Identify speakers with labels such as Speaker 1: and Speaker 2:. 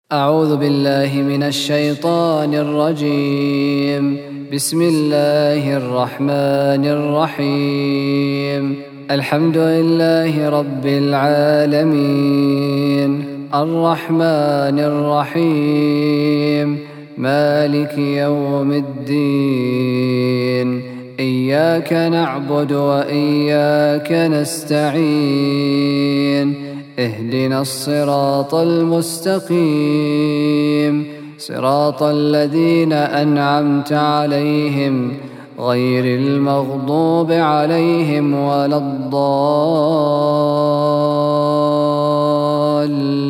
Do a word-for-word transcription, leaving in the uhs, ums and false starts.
Speaker 1: أعوذ بالله من الشيطان الرجيم. بسم الله الرحمن الرحيم. الحمد لله رب العالمين، الرحمن الرحيم، مالك يوم الدين. إياك نعبد وإياك نستعين. اهدنا الصراط المستقيم، صراط الذين أنعمت عليهم غير المغضوب عليهم ولا الضالين.